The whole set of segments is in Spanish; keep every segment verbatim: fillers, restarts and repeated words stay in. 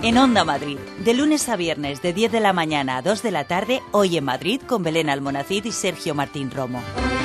En Onda Madrid, de lunes a viernes de diez de la mañana a dos de la tarde, Hoy en Madrid con Belén Almonacid y Sergio Martín Romo.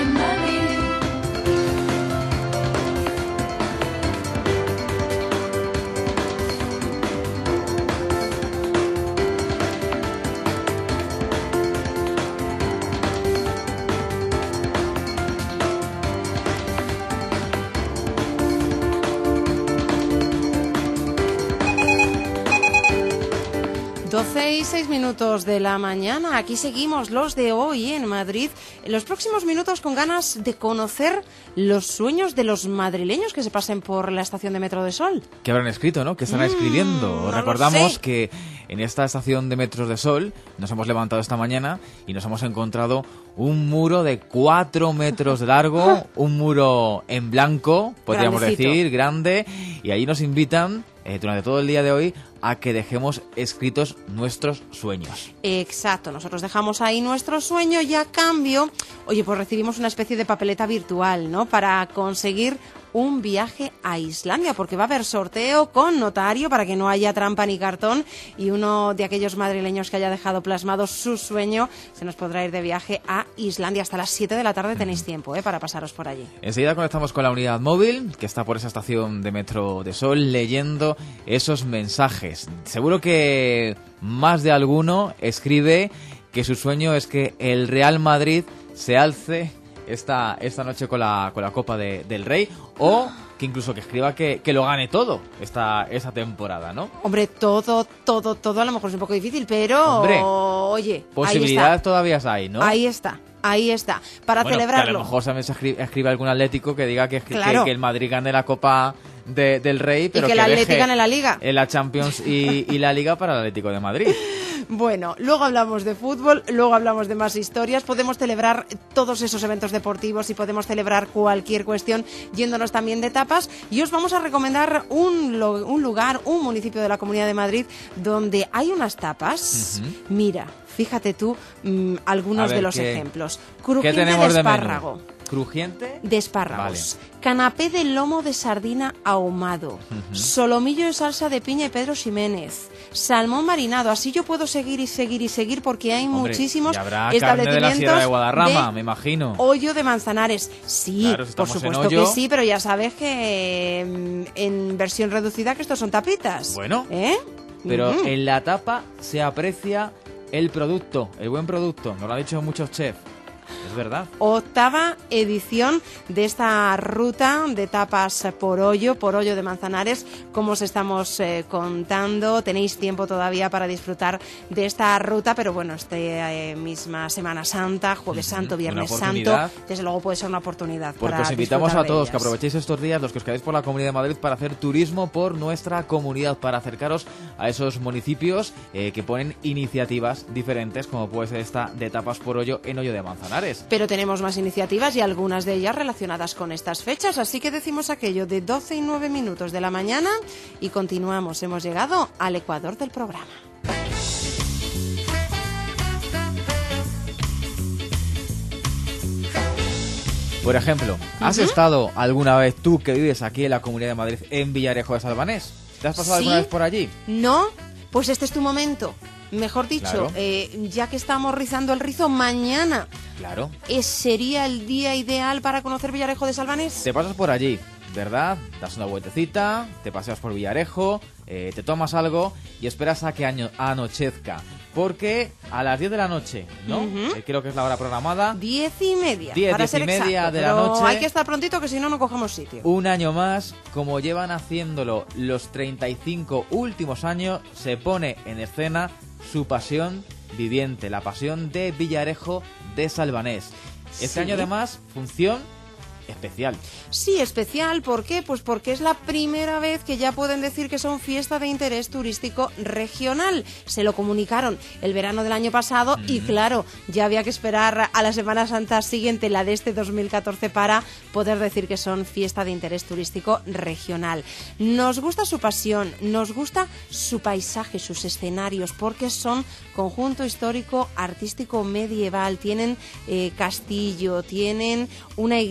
doce y seis minutos de la mañana, aquí seguimos los de Hoy en Madrid, en los próximos minutos con ganas de conocer los sueños de los madrileños que se pasen por la estación de Metro de Sol. ¿Qué habrán escrito, no? ¿Qué están Mm, escribiendo? no Recordamos sé. que en esta estación de Metro de Sol nos hemos levantado esta mañana y nos hemos encontrado un muro de cuatro metros de largo, un muro en blanco, podríamos Grandecito. decir, grande, y ahí nos invitan eh, durante todo el día de hoy a que dejemos escritos nuestros sueños. Exacto, nosotros dejamos ahí nuestro sueño y a cambio, oye, pues recibimos una especie de papeleta virtual, ¿no? Para conseguir un viaje a Islandia, porque va a haber sorteo con notario para que no haya trampa ni cartón y uno de aquellos madrileños que haya dejado plasmado su sueño se nos podrá ir de viaje a Islandia. Hasta las siete de la tarde tenéis tiempo, ¿eh? Para pasaros por allí. Enseguida conectamos con la unidad móvil que está por esa estación de Metro de Sol leyendo esos mensajes. Seguro que más de alguno escribe que su sueño es que el Real Madrid se alce esta, esta noche con la, con la Copa de, del Rey, o que incluso que escriba que, que lo gane todo esta, esta temporada, ¿no? Hombre, todo, todo, todo a lo mejor es un poco difícil, pero Hombre, oye, posibilidades ahí está. todavía hay, ¿no? Ahí está. Ahí está, para bueno, celebrarlo. Que a lo mejor también se escribe, escribe algún Atlético que diga que, que, Claro. que el Madrid gane la Copa de, del Rey, pero y que el deje Atlético gane la Liga. en la Champions y, y la Liga para el Atlético de Madrid. Bueno, luego hablamos de fútbol, luego hablamos de más historias, podemos celebrar todos esos eventos deportivos y podemos celebrar cualquier cuestión yéndonos también de tapas, y os vamos a recomendar un, lo- un lugar, un municipio de la Comunidad de Madrid donde hay unas tapas. Ujú. Mira, fíjate tú mm, algunos A ver, de los ¿qué- ejemplos. ¿Qué Crujiente tenemos de de menú? espárrago. ¿Crujiente? De espárragos, canapé de lomo de sardina ahumado, Ujú. solomillo de salsa de piña y Pedro Ximénez, salmón marinado. Así yo puedo seguir y seguir y seguir porque hay Hombre, muchísimos y habrá carne de la establecimientos Sierra de Guadarrama, de me imagino. Hoyo de Manzanares. Sí, Claro, si por estamos en supuesto que Hoyo. sí, pero ya sabes que mm, en versión reducida que estos son tapitas. Bueno, ¿Eh? pero Ujú. en la tapa se aprecia el producto, el buen producto. Nos lo han dicho muchos chefs. Es verdad. Octava edición de esta ruta de tapas por hoyo, por hoyo de Manzanares, como os estamos eh, contando. Tenéis tiempo todavía para disfrutar de esta ruta, pero bueno, esta eh, misma Semana Santa, Jueves Ujú, Santo, una Viernes Santo, oportunidad. desde luego puede ser una oportunidad Porque para os invitamos disfrutar a de todos que ellas. aprovechéis estos días, los que os quedáis por la Comunidad de Madrid, para hacer turismo por nuestra comunidad, para acercaros a esos municipios eh, que ponen iniciativas diferentes, como puede ser esta de tapas por hoyo en Hoyo de Manzanares. Pero tenemos más iniciativas y algunas de ellas relacionadas con estas fechas, así que decimos aquello de doce y nueve minutos de la mañana y continuamos. Hemos llegado al ecuador del programa. Por ejemplo, ¿has Ujú. estado alguna vez tú que vives aquí en la Comunidad de Madrid en Villarejo de Salvanés? ¿Te has pasado Sí. alguna vez por allí? ¿No? Pues este es tu momento. Mejor dicho, Claro. eh, ya que estamos rizando el rizo, mañana Claro. eh, sería el día ideal para conocer Villarejo de Salvanés. Te pasas por allí, ¿verdad? Das una vueltecita, te paseas por Villarejo, eh, te tomas algo y esperas a que año- anochezca. Porque a las diez de la noche, ¿no? Ujú. Eh, creo que es la hora programada. Diez y media. Diez, para diez y ser media exacto, de la pero noche. hay que estar prontito que si no, no cogemos sitio. Un año más, como llevan haciéndolo los treinta y cinco últimos años, se pone en escena su pasión viviente, la pasión de Villarejo de Salvanés. Este Sí. año además, función especial. Sí, especial, ¿por qué? Pues porque es la primera vez que ya pueden decir que son fiesta de interés turístico regional. Se lo comunicaron el verano del año pasado y claro, ya había que esperar a la Semana Santa siguiente, la de este dos mil catorce, para poder decir que son fiesta de interés turístico regional. Nos gusta su pasión, nos gusta su paisaje, sus escenarios, porque son conjunto histórico, artístico, medieval, tienen eh, castillo, tienen una iglesia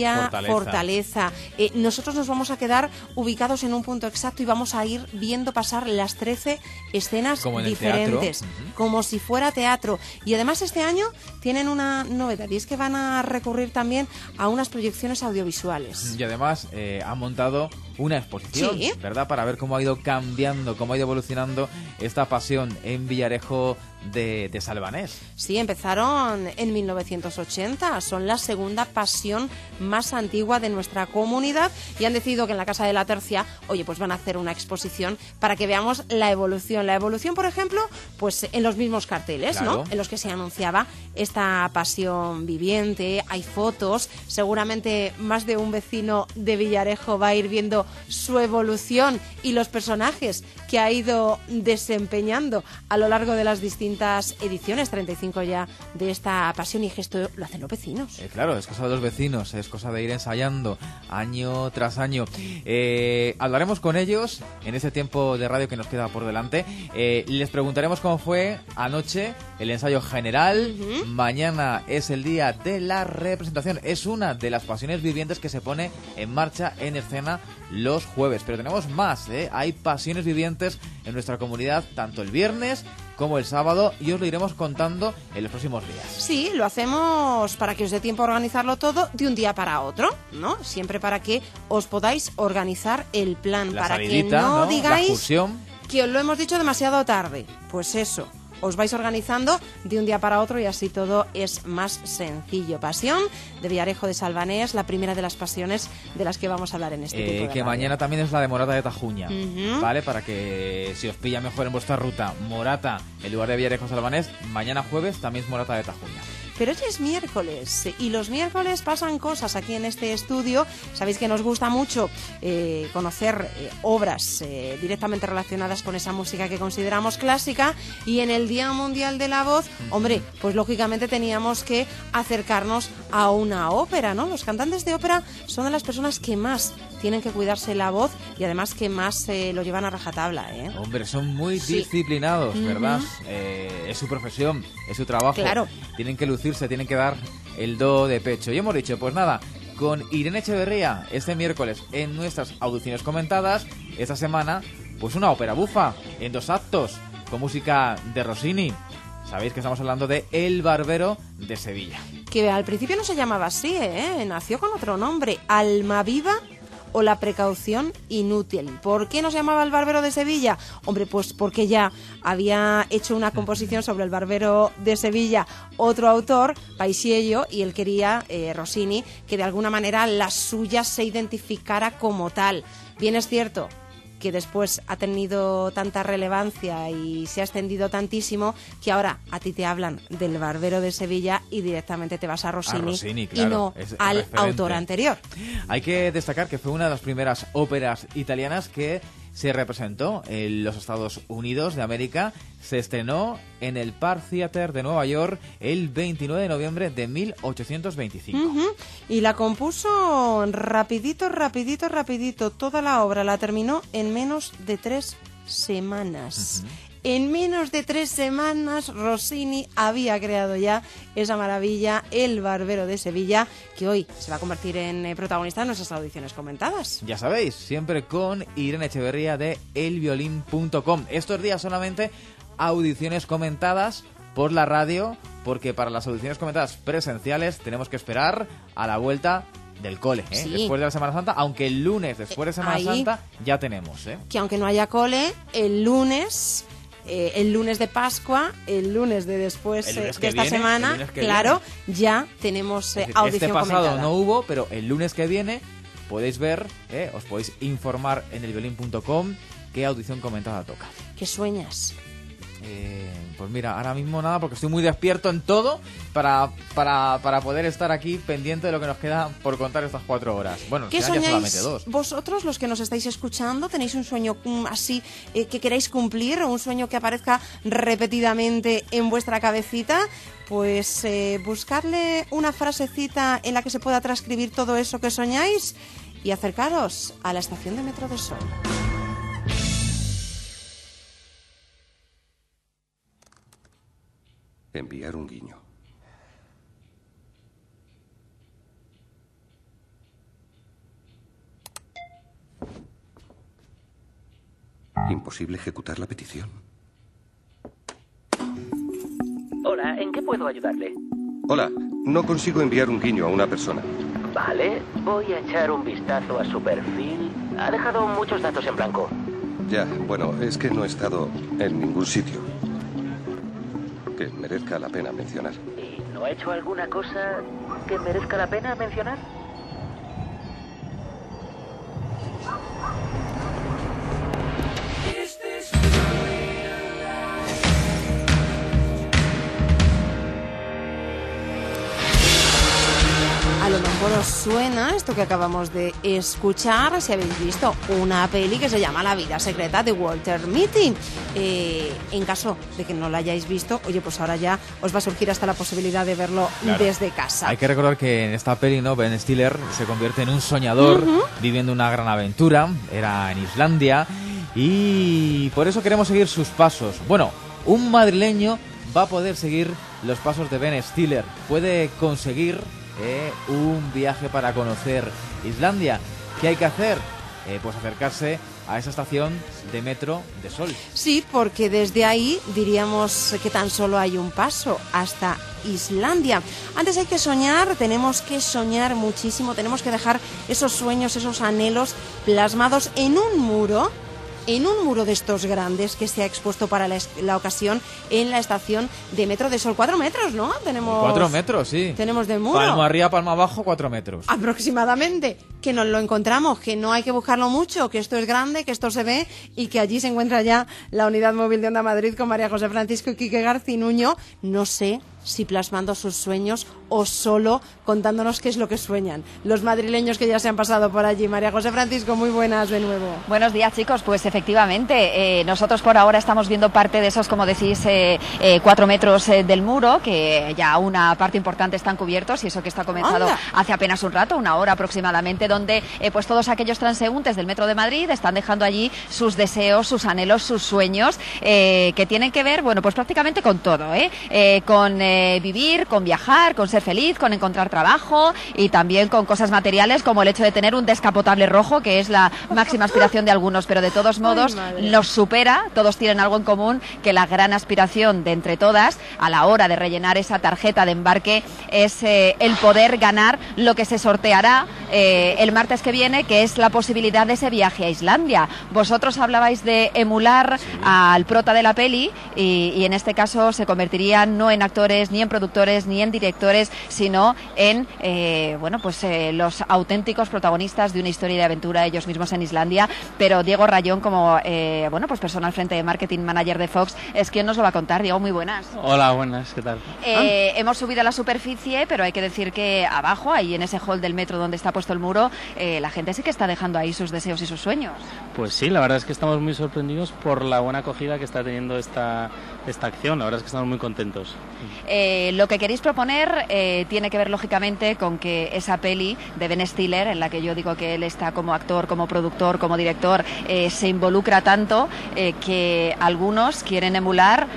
Villa Fortaleza. Fortaleza. Eh, nosotros nos vamos a quedar ubicados en un punto exacto y vamos a ir viendo pasar las trece escenas como en el diferentes, teatro. Uh-huh. como si fuera teatro. Y además este año tienen una novedad, y es que van a recurrir también a unas proyecciones audiovisuales. Y además eh, han montado una exposición, sí, ¿verdad? Para ver cómo ha ido cambiando, cómo ha ido evolucionando esta pasión en Villarejo de, de Salvanés. Sí, empezaron en mil novecientos ochenta, son la segunda pasión más antigua de nuestra comunidad y han decidido que en la Casa de la Tercia, oye, pues van a hacer una exposición para que veamos la evolución. La evolución, por ejemplo, pues en los mismos carteles, claro, ¿no? En los que se anunciaba esta pasión viviente, hay fotos, seguramente más de un vecino de Villarejo va a ir viendo su evolución y los personajes que ha ido desempeñando a lo largo de las distintas ediciones, treinta y cinco ya de esta pasión, y esto lo hacen los vecinos. Eh, claro, es cosa de los vecinos, es cosa de ir ensayando año tras año. Eh, hablaremos con ellos en este tiempo de radio que nos queda por delante. Eh, les preguntaremos cómo fue anoche el ensayo general. Uh-huh. Mañana es el día de la representación. Es una de las pasiones vivientes que se pone en marcha en escena los jueves. Pero tenemos más, ¿eh? Hay pasiones vivientes en nuestra comunidad, tanto el viernes como el sábado, y os lo iremos contando en los próximos días. Sí, lo hacemos para que os dé tiempo a organizarlo todo de un día para otro, ¿no? Siempre para que os podáis organizar el plan, la para salidita, que no, ¿no? digáis que os lo hemos dicho demasiado tarde. Pues eso, os vais organizando de un día para otro y así todo es más sencillo. Pasión de Villarejo de Salvanés, la primera de las pasiones de las que vamos a hablar en este eh, tipo de que radio. Mañana también es la de Morata de Tajuña, uh-huh. ¿vale? Para que si os pilla mejor en vuestra ruta Morata en lugar de Villarejo Salvanés, mañana jueves también es Morata de Tajuña. Pero hoy es miércoles y los miércoles pasan cosas aquí en este estudio. Sabéis que nos gusta mucho eh, conocer eh, obras eh, directamente relacionadas con esa música que consideramos clásica, y en el Día Mundial de la Voz, hombre, pues lógicamente teníamos que acercarnos a una ópera, ¿no? Los cantantes de ópera son de las personas que más tienen que cuidarse la voz y además que más eh, lo llevan a rajatabla, ¿eh? Hombre, son muy sí. disciplinados, ¿verdad? Uh-huh. Eh, es su profesión, es su trabajo. Claro. Tienen que lucirse, tienen que dar el do de pecho. Y hemos dicho, pues nada, con Irene Echeverría este miércoles en nuestras audiciones comentadas, esta semana, pues una ópera bufa en dos actos, con música de Rossini. Sabéis que estamos hablando de El Barbero de Sevilla. Que al principio no se llamaba así, ¿eh? Nació con otro nombre, Almaviva o La Precaución Inútil. ¿Por qué no se llamaba El Barbero de Sevilla? Hombre, pues porque ya había hecho una composición sobre El Barbero de Sevilla otro autor, Paisiello, y él quería, eh, Rossini, que de alguna manera la suya se identificara como tal. Bien es cierto que después ha tenido tanta relevancia y se ha extendido tantísimo que ahora a ti te hablan del Barbero de Sevilla y directamente te vas a Rossini, a Rossini, claro, y no al referente. autor anterior. Hay que destacar que fue una de las primeras óperas italianas que se representó en los Estados Unidos de América. Se estrenó en el Park Theater de Nueva York el veintinueve de noviembre de mil ochocientos veinticinco. Uh-huh. Y la compuso rapidito, rapidito, rapidito. Toda la obra la terminó en menos de tres semanas. Uh-huh. En menos de tres semanas Rossini había creado ya esa maravilla, El Barbero de Sevilla, que hoy se va a convertir en protagonista de nuestras audiciones comentadas. Ya sabéis, siempre con Irene Echeverría de el violín punto com. Estos días solamente audiciones comentadas por la radio, porque para las audiciones comentadas presenciales tenemos que esperar a la vuelta del cole, ¿eh? Sí. Después de la Semana Santa, aunque el lunes después de Semana Ahí, Santa ya tenemos, ¿eh? Que aunque no haya cole, el lunes... Eh, el lunes de Pascua, el lunes de después lunes eh, de que esta viene, semana, claro, viene. Ya tenemos eh, es decir, audición este pasado comentada. no hubo, pero el lunes que viene podéis ver, eh, os podéis informar en el violín punto com qué audición comentada toca. ¿Qué sueñas? Eh, pues mira, ahora mismo nada, porque estoy muy despierto en todo para, para, para poder estar aquí pendiente de lo que nos queda por contar estas cuatro horas. Bueno, nos ¿Qué quedan ya soñáis solamente dos. vosotros, los que nos estáis escuchando? ¿Tenéis un sueño um, así eh, que queráis cumplir, o un sueño que aparezca repetidamente en vuestra cabecita? Pues eh, buscarle una frasecita en la que se pueda transcribir todo eso que soñáis y acercaros a la estación de Metro de Sol. Enviar un guiño. Imposible ejecutar la petición. Hola, ¿en qué puedo ayudarle? Hola, no consigo enviar un guiño a una persona. Vale, voy a echar un vistazo a su perfil. Ha dejado muchos datos en blanco. Ya, bueno, es que no he estado en ningún sitio que merezca la pena mencionar. ¿Y no ha hecho alguna cosa que merezca la pena mencionar? A lo mejor os suena esto que acabamos de escuchar si habéis visto una peli que se llama La vida secreta de Walter Mitty. Eh, en caso de que no la hayáis visto, oye, pues ahora ya os va a surgir hasta la posibilidad de verlo claro. desde casa. Hay que recordar que en esta peli, ¿no?, Ben Stiller se convierte en un soñador uh-huh. viviendo una gran aventura. Era en Islandia y por eso queremos seguir sus pasos. Bueno, un madrileño va a poder seguir los pasos de Ben Stiller. Puede conseguir Eh, un viaje para conocer Islandia. ¿Qué hay que hacer? Eh, pues acercarse a esa estación de metro de Sol. Sí, porque desde ahí diríamos que tan solo hay un paso hasta Islandia. Antes hay que soñar, tenemos que soñar muchísimo, tenemos que dejar esos sueños, esos anhelos plasmados en un muro. En un muro de estos grandes que se ha expuesto para la, la ocasión en la estación de Metro de Sol. Cuatro metros, ¿no? Tenemos Cuatro metros, sí. Tenemos de muro. Palmo arriba, palmo abajo, cuatro metros. Aproximadamente. Que nos lo encontramos, que no hay que buscarlo mucho, que esto es grande, que esto se ve y que allí se encuentra ya la unidad móvil de Onda Madrid con María José Francisco y Quique Garcinuño. No sé si plasmando sus sueños o solo contándonos qué es lo que sueñan los madrileños que ya se han pasado por allí. María José Francisco, muy buenas de nuevo. Buenos días, chicos. Pues efectivamente, eh, nosotros por ahora estamos viendo parte de esos, como decís, eh, eh, cuatro metros eh, del muro, que ya una parte importante están cubiertos, y eso que está comenzado ¡Anda! hace apenas un rato, una hora aproximadamente, donde eh, pues todos aquellos transeúntes del Metro de Madrid están dejando allí sus deseos, sus anhelos, sus sueños, eh, que tienen que ver, bueno, pues prácticamente con todo, ¿eh? eh con eh, vivir, con viajar, con ser feliz, con encontrar trabajo y también con cosas materiales como el hecho de tener un descapotable rojo, que es la máxima aspiración de algunos, pero de todos modos los supera. Todos tienen algo en común, que la gran aspiración de entre todas a la hora de rellenar esa tarjeta de embarque es eh, el poder ganar lo que se sorteará eh, el martes que viene, que es la posibilidad de ese viaje a Islandia. Vosotros hablabais de emular sí. al prota de la peli y, y en este caso se convertirían no en actores, ni en productores, ni en directores, sino en eh, bueno, pues eh, los auténticos protagonistas de una historia de aventura, ellos mismos en Islandia. Pero Diego Rayón, como eh, bueno, pues persona al frente de marketing manager de Fox, es quien nos lo va a contar. Diego, muy buenas. Hola, buenas, ¿qué tal? Eh, ah. Hemos subido a la superficie, pero hay que decir que abajo, ahí en ese hall del metro donde está puesto el muro, eh, la gente sí que está dejando ahí sus deseos y sus sueños. Pues sí, la verdad es que estamos muy sorprendidos por la buena acogida que está teniendo esta, esta acción. La verdad es que estamos muy contentos. Eh, lo que queréis proponer eh, tiene que ver lógicamente con que esa peli de Ben Stiller, en la que yo digo que él está como actor, como productor, como director, eh, se involucra tanto eh, que algunos quieren emular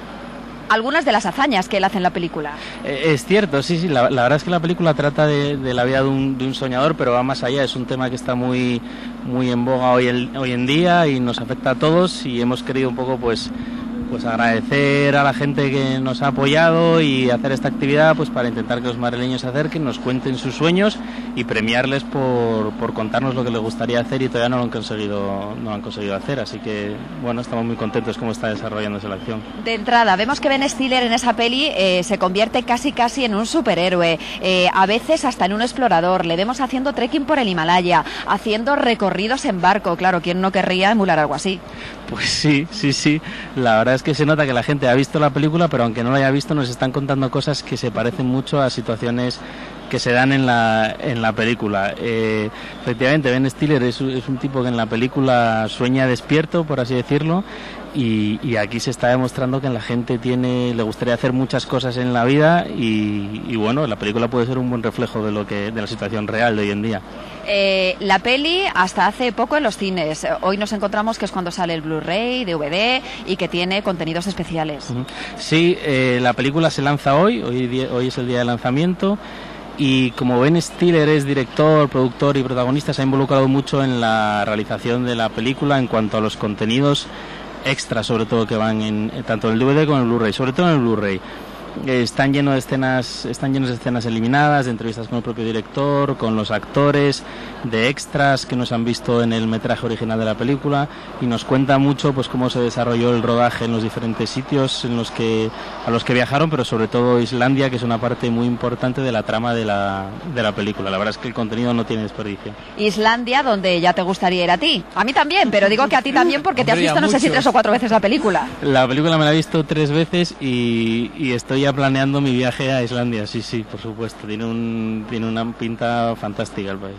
algunas de las hazañas que él hace en la película. Eh, es cierto, sí, sí, la, la verdad es que la película trata de, de la vida de un, de un soñador, pero va más allá. Es un tema que está muy, muy en boga hoy, el, hoy en día y nos afecta a todos, y hemos querido un poco pues pues agradecer a la gente que nos ha apoyado y hacer esta actividad pues para intentar que los madrileños se acerquen, nos cuenten sus sueños y premiarles por, por contarnos lo que les gustaría hacer y todavía no lo han conseguido no lo han conseguido hacer. Así que bueno, estamos muy contentos cómo está desarrollándose la acción. De entrada, vemos que Ben Stiller en esa peli eh, se convierte casi casi en un superhéroe, eh, a veces hasta en un explorador. Le vemos haciendo trekking por el Himalaya, haciendo recorridos en barco. Claro, ¿quién no querría emular algo así? Pues sí, sí, sí. La verdad es que se nota que la gente ha visto la película, pero aunque no la haya visto, nos están contando cosas que se parecen mucho a situaciones que se dan en la en la película. Eh, efectivamente, Ben Stiller es, es un tipo que en la película sueña despierto, por así decirlo, y, y aquí se está demostrando que la gente tiene le gustaría hacer muchas cosas en la vida y, y bueno, la película puede ser un buen reflejo de lo que de la situación real de hoy en día. Eh, la peli hasta hace poco en los cines. Hoy nos encontramos que es cuando sale el Blu-ray, D V D y que tiene contenidos especiales. Sí, eh, la película se lanza hoy, hoy, hoy es el día de lanzamiento. Y como Ben Stiller es director, productor y protagonista, se ha involucrado mucho en la realización de la película en cuanto a los contenidos extras, sobre todo, que van en tanto en el D V D como en el Blu-ray, sobre todo en el Blu-ray. Eh, están llenos de escenas, están llenos de escenas eliminadas, de entrevistas con el propio director, con los actores, de extras que no se han visto en el metraje original de la película, y nos cuenta mucho pues cómo se desarrolló el rodaje en los diferentes sitios en los que a los que viajaron, pero sobre todo Islandia, que es una parte muy importante de la trama de la de la película. La verdad es que el contenido no tiene desperdicio. Islandia, donde ya te gustaría ir a ti. A mí también, pero digo que a ti también porque te has visto no sé si tres o cuatro veces la película. La película me la he visto tres veces y, y estoy ya planeando mi viaje a Islandia, sí, sí, por supuesto. Tiene un tiene una pinta fantástica el país.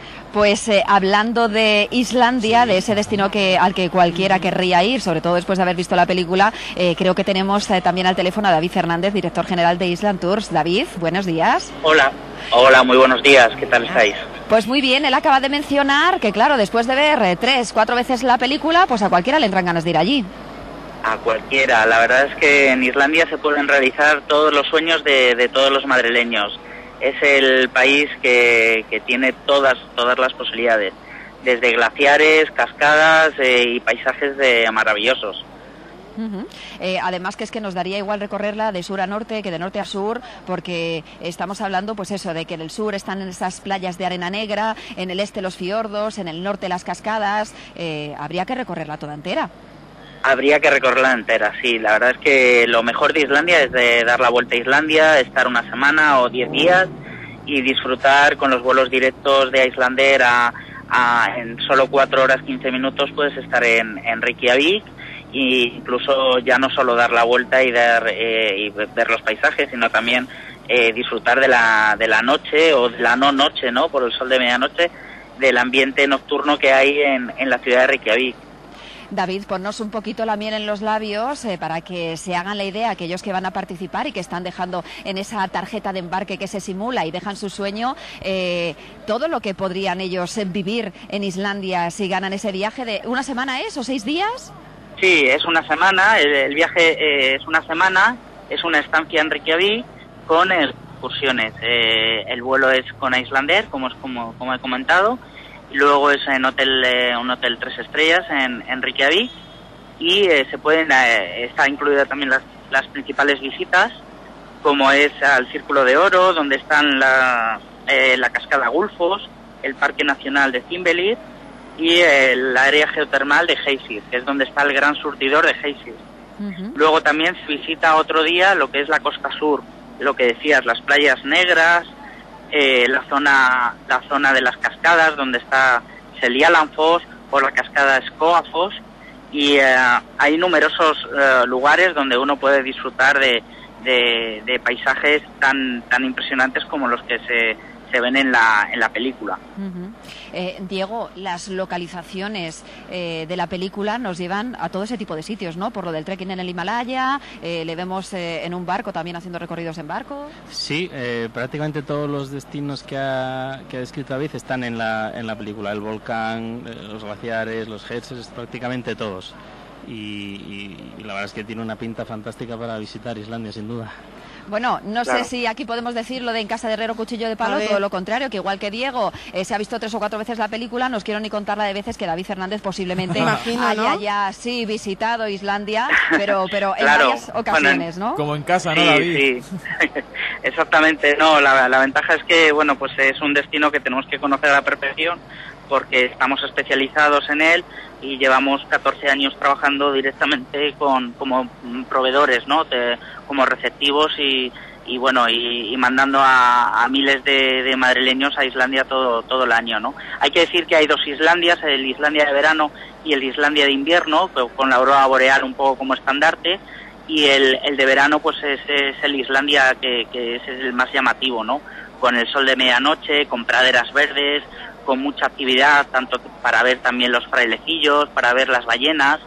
Pues eh, hablando de Islandia, sí, de ese destino que al que cualquiera querría ir, sobre todo después de haber visto la película, eh, creo que tenemos eh, también al teléfono a David Fernández, director general de Island Tours. David, buenos días. Hola, hola, muy buenos días, ¿qué tal estáis? Pues muy bien, él acaba de mencionar que, claro, después de ver eh, tres, cuatro veces la película, pues a cualquiera le entran ganas de ir allí. A cualquiera, la verdad es que en Islandia se pueden realizar todos los sueños de, de todos los madrileños. Es el país que, que tiene todas todas las posibilidades, desde glaciares, cascadas eh, y paisajes de maravillosos. Uh-huh. Eh, además que es que nos daría igual recorrerla de sur a norte que de norte a sur, porque estamos hablando pues eso, de que en el sur están esas playas de arena negra, en el este los fiordos, en el norte las cascadas. Eh, habría que recorrerla toda entera. Habría que recorrerla entera, sí. La verdad es que lo mejor de Islandia es de dar la vuelta a Islandia, estar una semana o diez días y disfrutar con los vuelos directos de Icelandair a, a, en solo cuatro horas quince minutos puedes estar en, en Reykjavik, e incluso ya no solo dar la vuelta y, dar, eh, y ver los paisajes, sino también eh, disfrutar de la, de la noche o de la no noche, ¿no? Por el sol de medianoche, del ambiente nocturno que hay en, en la ciudad de Reykjavik. David, ponnos un poquito la miel en los labios eh, para que se hagan la idea aquellos que van a participar y que están dejando en esa tarjeta de embarque que se simula y dejan su sueño, eh, todo lo que podrían ellos vivir en Islandia si ganan ese viaje de una semana, ¿es? ¿O seis días? Sí, es una semana, el, el viaje eh, es una semana, es una estancia en Reykjavik con excursiones. Eh, el vuelo es con Icelandair, como, es, como, como he comentado. Luego es en hotel eh, un hotel tres estrellas en, en Reykjavik y eh, se pueden eh, está incluida también las, las principales visitas, como es al Círculo de Oro, donde están la, eh, la cascada Gulfos, el Parque Nacional de Þingvellir y eh, el área geotermal de Geysir, que es donde está el gran surtidor de Geysir. Uh-huh. Luego también se visita otro día lo que es la costa sur, lo que decías, las playas negras, Eh, la zona la zona de las cascadas donde está Seljalandsfoss o la cascada Skógafoss, y eh, hay numerosos eh, lugares donde uno puede disfrutar de, de, de paisajes tan tan impresionantes como los que se, se ven en la en la película. Uh-huh. eh, Diego, las localizaciones eh, de la película nos llevan a todo ese tipo de sitios, ¿no? Por lo del trekking en el Himalaya, eh, le vemos eh, en un barco también haciendo recorridos en barco. Sí, eh, prácticamente todos los destinos que ha, que ha descrito David están en la, en la película. El volcán, eh, los glaciares, los geysers, prácticamente todos. Y, y, y la verdad es que tiene una pinta fantástica para visitar Islandia, sin duda. Bueno, no claro. sé si aquí podemos decir lo de En casa de herrero cuchillo de palo, todo lo contrario, que igual que Diego eh, se ha visto tres o cuatro veces la película, nos quiero ni contar la de veces que David Fernández posiblemente Imagino, haya ¿no? ya sí visitado Islandia, pero pero en claro. varias ocasiones, bueno, ¿no? Como en casa, ¿no, sí, David? Sí, exactamente, no, la, la ventaja es que, bueno, pues es un destino que tenemos que conocer a la perfección, porque estamos especializados en él y llevamos catorce años trabajando directamente con como proveedores, ¿no? De, como receptivos y, y bueno y, y mandando a, a miles de, de madrileños a Islandia todo todo el año, ¿no? Hay que decir que hay dos Islandias, el Islandia de verano y el Islandia de invierno, con la aurora boreal un poco como estandarte, y el, el de verano pues es, es el Islandia que, que es el más llamativo, ¿no? Con el sol de medianoche, con praderas verdes, con mucha actividad, tanto para ver también los frailecillos, para ver las ballenas,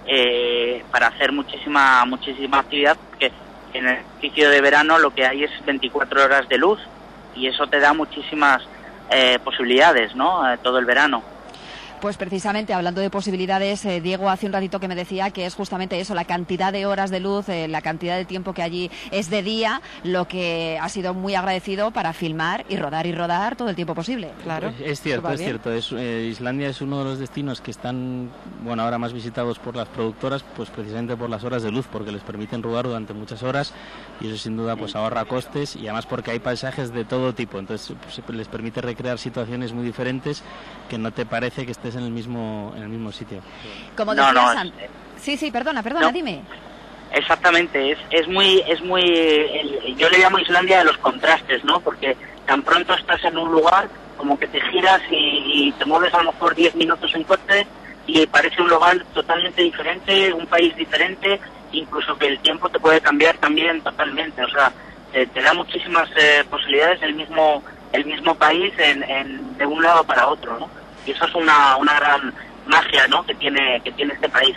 eh, para hacer muchísima muchísima actividad, porque en el sitio de verano lo que hay es veinticuatro horas de luz y eso te da muchísimas eh, posibilidades, ¿no? Eh, todo el verano. Pues precisamente hablando de posibilidades, eh, Diego hace un ratito que me decía que es justamente eso, la cantidad de horas de luz, eh, la cantidad de tiempo que allí es de día, lo que ha sido muy agradecido para filmar y rodar y rodar todo el tiempo posible. Claro. Es cierto, es cierto. Es, eh, Islandia es uno de los destinos que están, bueno, ahora más visitados por las productoras, pues precisamente por las horas de luz, porque les permiten rodar durante muchas horas y eso sin duda pues ahorra costes y además porque hay paisajes de todo tipo, entonces pues, les permite recrear situaciones muy diferentes que no te parece que estés en el mismo en el mismo sitio. Como decías no, no, antes. Sí, sí, perdona, perdona, no. dime. Exactamente, es, es muy, es muy, el, yo le llamo Islandia de los contrastes, ¿no? Porque tan pronto estás en un lugar como que te giras y, y te mueves a lo mejor diez minutos en coche y parece un lugar totalmente diferente, un país diferente, incluso que el tiempo te puede cambiar también totalmente, o sea, te, te da muchísimas eh, posibilidades el mismo, el mismo país en, en, de un lado para otro, ¿no? Y eso es una, una gran magia, ¿no? Que tiene, que tiene este país.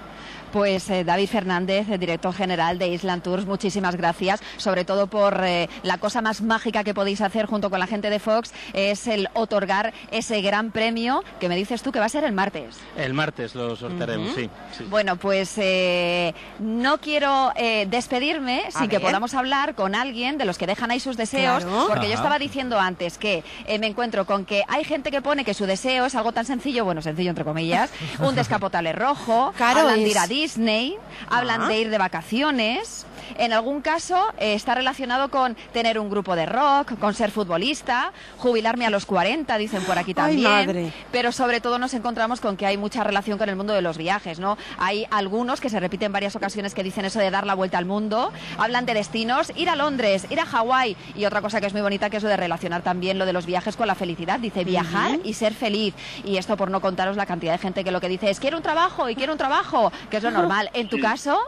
Pues eh, David Fernández, el director general de Island Tours, muchísimas gracias, sobre todo por eh, la cosa más mágica que podéis hacer junto con la gente de Fox, es el otorgar ese gran premio que me dices tú que va a ser el martes. El martes lo sortearemos, uh-huh. sí, sí. Bueno, pues eh, no quiero eh, despedirme a sin ver. que podamos hablar con alguien de los que dejan ahí sus deseos, claro. porque Ajá. yo estaba diciendo antes que eh, me encuentro con que hay gente que pone que su deseo es algo tan sencillo, bueno, sencillo entre comillas, un descapotable rojo, claro, hablan es... de ir a Disney, hablan ah. de ir de vacaciones. En algún caso eh, está relacionado con tener un grupo de rock, con ser futbolista, jubilarme a los cuarenta, dicen por aquí también. Ay, madre. Pero sobre todo nos encontramos con que hay mucha relación con el mundo de los viajes, ¿no? Hay algunos que se repiten en varias ocasiones que dicen eso de dar la vuelta al mundo, hablan de destinos, ir a Londres, ir a Hawái y otra cosa que es muy bonita que es lo de relacionar también lo de los viajes con la felicidad. Dice viajar uh-huh. y ser feliz. Y esto por no contaros la cantidad de gente que lo que dice es quiero un trabajo y quiero un trabajo, que es lo normal. ¿En tu caso?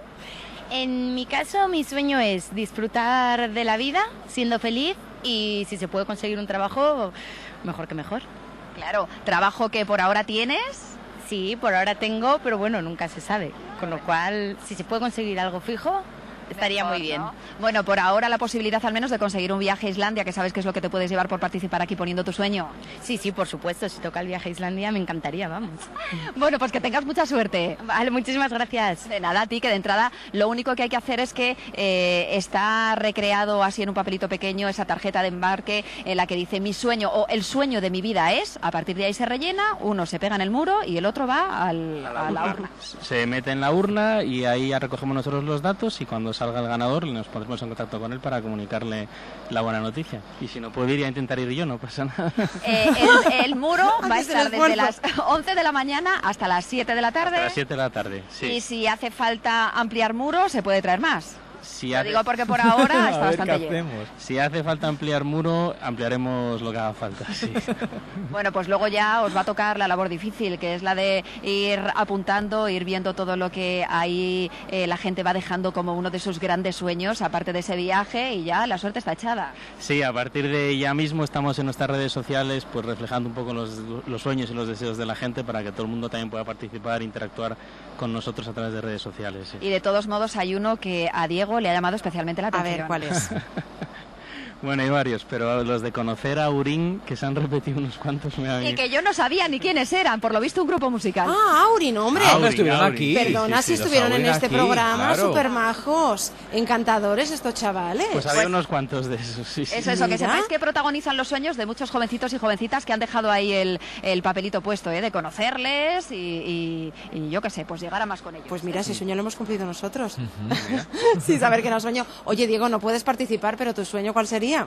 En mi caso, mi sueño es disfrutar de la vida, siendo feliz y si se puede conseguir un trabajo, mejor que mejor. Claro, ¿trabajo que por ahora tienes? Sí, por ahora tengo, pero bueno, nunca se sabe. Con lo cual, si se puede conseguir algo fijo, estaría mejor, muy bien. ¿no? Bueno, por ahora la posibilidad al menos de conseguir un viaje a Islandia, que sabes que es lo que te puedes llevar por participar aquí poniendo tu sueño. Sí, sí, por supuesto, si toca el viaje a Islandia me encantaría, vamos. Bueno, pues que tengas mucha suerte. Vale, muchísimas gracias. De nada, a ti, que de entrada lo único que hay que hacer es que eh, está recreado así en un papelito pequeño esa tarjeta de embarque en la que dice mi sueño o el sueño de mi vida es, a partir de ahí se rellena, uno se pega en el muro y el otro va al, a la, a la urna. urna. Se mete en la urna y ahí ya recogemos nosotros los datos y cuando salga el ganador nos ponemos en contacto con él para comunicarle la buena noticia. Y si no puedo ir, a intentar ir yo, no pasa nada. Eh, el, el muro va a estar desde las once de la mañana hasta las siete de la tarde. Hasta las siete de la tarde, sí. Y si hace falta ampliar muro, se puede traer más. Si Lo hace... digo porque por ahora está bastante lleno. Si hace falta ampliar muro, ampliaremos lo que haga falta, sí. Bueno, pues luego ya os va a tocar la labor difícil, que es la de ir apuntando, ir viendo todo lo que ahí eh, la gente va dejando como uno de sus grandes sueños, aparte de ese viaje, y ya la suerte está echada. Sí, a partir de ya mismo estamos en nuestras redes sociales pues reflejando un poco los, los sueños y los deseos de la gente para que todo el mundo también pueda participar e interactuar con nosotros a través de redes sociales. Sí. Y de todos modos hay uno que a Diego le ha llamado especialmente la atención. A ver, ¿cuál es? Bueno, hay varios, pero los de conocer a Aurín, que se han repetido unos cuantos, me han... Y que yo no sabía ni quiénes eran, por lo visto un grupo musical. Ah, Aurín, hombre. Ah, estuvieron aquí. Perdona sí, sí, si estuvieron en este aquí, programa, claro. súper majos, encantadores estos chavales. Pues había unos cuantos de esos, sí, sí. Eso, eso, que Mira. sepáis que protagonizan los sueños de muchos jovencitos y jovencitas que han dejado ahí el, el papelito puesto, ¿eh? De conocerles y, y, y yo qué sé, pues llegar a más con ellos. Pues mira, ese sueño lo hemos cumplido nosotros. Uh-huh, Sin saber que era sueño. Oye, Diego, no puedes participar, pero ¿tu sueño cuál sería?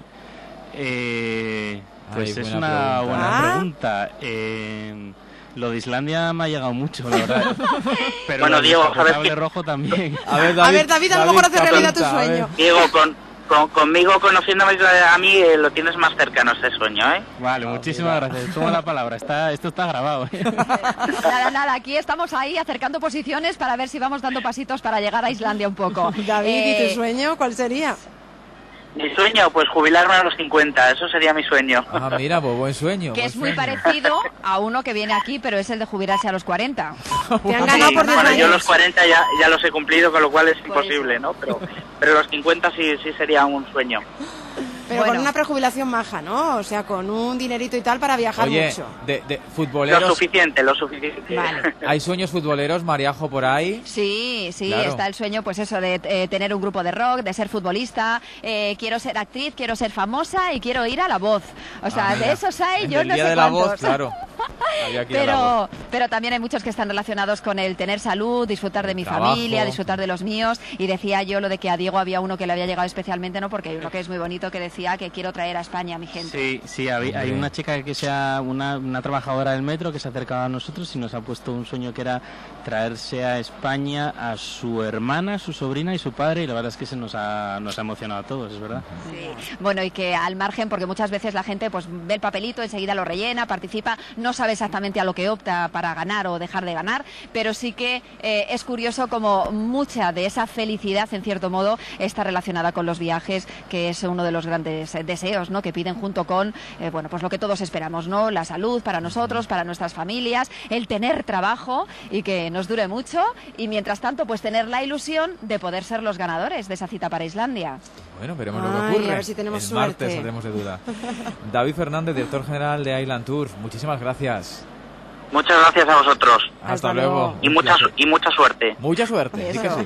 Eh, pues Ay, es buena una pregunta. buena Ah. pregunta. Eh, lo de Islandia me ha llegado mucho, la verdad. Pero Bueno, lo del Diego, ¿sabes descapotable qué? rojo también. A ver, A ver, David, a lo mejor hace realidad tu apunta, a ver. sueño. Diego, con, con, conmigo, conociéndome a mí, eh, lo tienes más cercano ese sueño, ¿eh? Vale, muchísimas gracias. Toma la palabra. Está, esto está grabado. ¿eh? Nada, nada, aquí estamos ahí acercando posiciones para ver si vamos dando pasitos para llegar a Islandia un poco. David, Eh, ¿y tu sueño cuál sería? Mi sueño, pues jubilarme a los cincuenta, eso sería mi sueño. Ah, mira, pues buen sueño. que buen es muy sueño. parecido a uno que viene aquí, pero es el de jubilarse a los cuarenta. Te han ganado por diez Bueno, yo años. los cuarenta ya, ya los he cumplido, con lo cual es imposible, ¿no? Pero, pero los cincuenta sí, sí sería un sueño. Pero bueno. con una prejubilación maja, ¿no? O sea, con un dinerito y tal para viajar Oye, mucho. de, de futboleros... Lo suficiente, lo suficiente. Vale. ¿Hay sueños futboleros, Mariajo, por ahí? Sí, sí, Claro. está el sueño, pues eso, de eh, tener un grupo de rock, de ser futbolista, eh, quiero ser actriz, quiero ser famosa y quiero ir a La Voz. O sea, Ah, de mira. esos hay, En yo el no día sé de La cuántos. Voz, claro. Había que ir a La Voz. Pero, pero también hay muchos que están relacionados con el tener salud, disfrutar de mi Trabajo. familia, disfrutar de los míos. Y decía yo lo de que a Diego había uno que le había llegado especialmente, ¿no? Porque hay uno que es muy bonito que decía que quiero traer a España a mi gente. Sí, sí, hay, hay una chica que sea una, una trabajadora del metro que se ha acercado a nosotros y nos ha puesto un sueño que era traerse a España a su hermana, su sobrina y su padre, y la verdad es que se nos ha, nos ha emocionado a todos, es verdad. Sí. Bueno, y que al margen, porque muchas veces la gente pues ve el papelito, enseguida lo rellena, participa, no sabe exactamente a lo que opta para ganar o dejar de ganar, pero sí que eh, es curioso como mucha de esa felicidad, en cierto modo, está relacionada con los viajes, que es uno de los grandes eh, deseos, ¿no?, que piden junto con, eh, bueno, pues lo que todos esperamos, ¿no?, la salud para nosotros, para nuestras familias, el tener trabajo y que nos dure mucho, y mientras tanto, pues tener la ilusión de poder ser los ganadores de esa cita para Islandia. Bueno, veremos lo que Ay, ocurre. a ver si tenemos el suerte. martes saldremos de duda. David Fernández, director general de Island Tour, muchísimas gracias. Muchas gracias a vosotros. Hasta, Hasta luego. luego. Y mucha, su- y mucha suerte. Mucha suerte, sí que Eso. sí.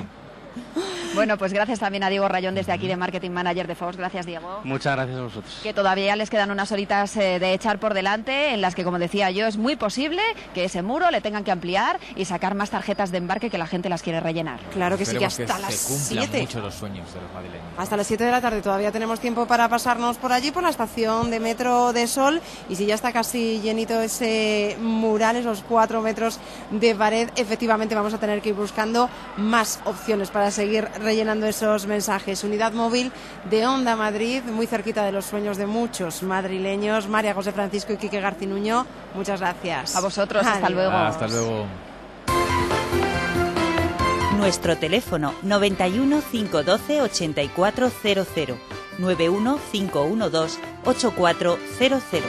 Bueno, pues gracias también a Diego Rayón desde aquí de Marketing Manager de Fox. Gracias, Diego. Muchas gracias a vosotros. Que todavía les quedan unas horitas eh, de echar por delante, en las que, como decía yo, es muy posible que ese muro le tengan que ampliar y sacar más tarjetas de embarque que la gente las quiere rellenar. Claro que sí, que Esperemos hasta las se cumplan siete. mucho los sueños de los madrileños. Hasta las siete de la tarde todavía tenemos tiempo para pasarnos por allí, por la estación de metro de Sol, y si ya está casi llenito ese mural, esos cuatro metros de pared, efectivamente vamos a tener que ir buscando más opciones para seguir rellenando esos mensajes. Unidad móvil de Onda Madrid, muy cerquita de los sueños de muchos madrileños. María José Francisco y Quique Garcinuño, muchas gracias. A vosotros, hasta Adiós. luego. Hasta luego. Nuestro teléfono noventa y uno, cinco doce, ochenta y cuatro cero cero, noventa y uno, cinco doce, ochenta y cuatro cero cero.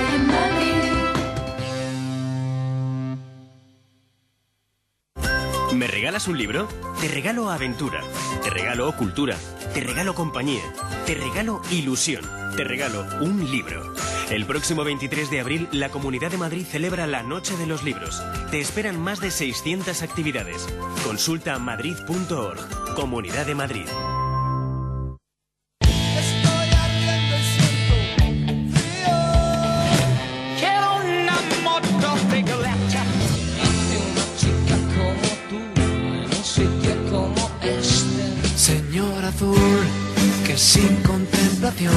¿Me regalas un libro? Te regalo aventura, te regalo cultura, te regalo compañía, te regalo ilusión, te regalo un libro. El próximo veintitrés de abril, la Comunidad de Madrid celebra la Noche de los Libros. Te esperan más de seiscientas actividades. Consulta madrid punto org. Comunidad de Madrid. Señor azul, que sin contemplación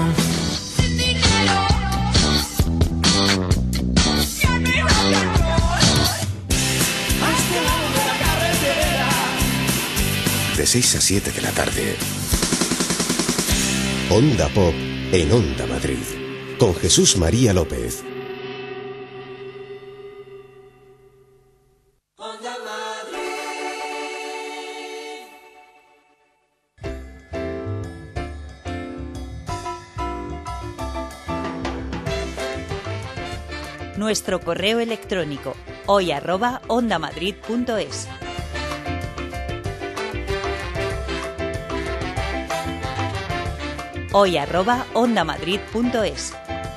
de seis a siete de la tarde. Onda Pop en Onda Madrid, con Jesús María López. Nuestro correo electrónico hoy arroba ondamadrid.es. Hoy arroba ondamadrid.es.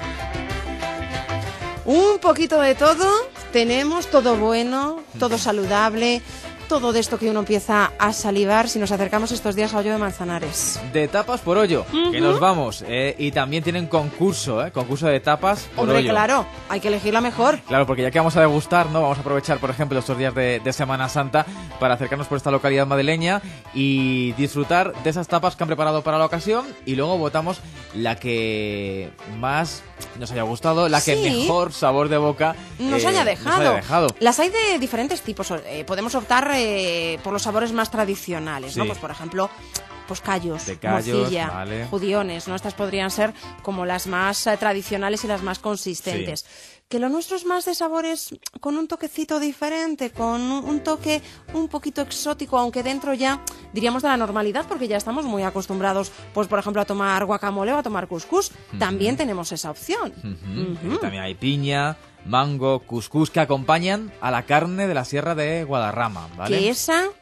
Un poquito de todo, tenemos todo bueno, todo saludable, todo de esto que uno empieza a salivar si nos acercamos estos días a Hoyo de Manzanares. De tapas por hoyo, Uh-huh. que nos vamos. Eh, y también tienen concurso, ¿eh? Concurso de tapas por Hombre, hoyo. claro, hay que elegir la mejor. Claro, porque ya que vamos a degustar, ¿no? Vamos a aprovechar, por ejemplo, estos días de, de Semana Santa para acercarnos por esta localidad madrileña y disfrutar de esas tapas que han preparado para la ocasión, y luego votamos la que más nos haya gustado, la que Sí. mejor sabor de boca Nos, eh, haya dejado. haya dejado. Las hay de diferentes tipos. Eh, podemos optar eh, por los sabores más tradicionales, ¿no? Sí. Pues por ejemplo, pues callos, De callos, morcilla, vale. judiones, ¿no? Estas podrían ser como las más eh, tradicionales y las más consistentes. Que lo nuestro es más de sabores con un toquecito diferente, con un un toque un poquito exótico, aunque dentro ya diríamos de la normalidad, porque ya estamos muy acostumbrados, pues por ejemplo, a tomar guacamole o a tomar cuscús. También tenemos esa opción. Ujú. Y también hay piña, mango, cuscús, que acompañan a la carne de la Sierra de Guadarrama, ¿vale? Que esa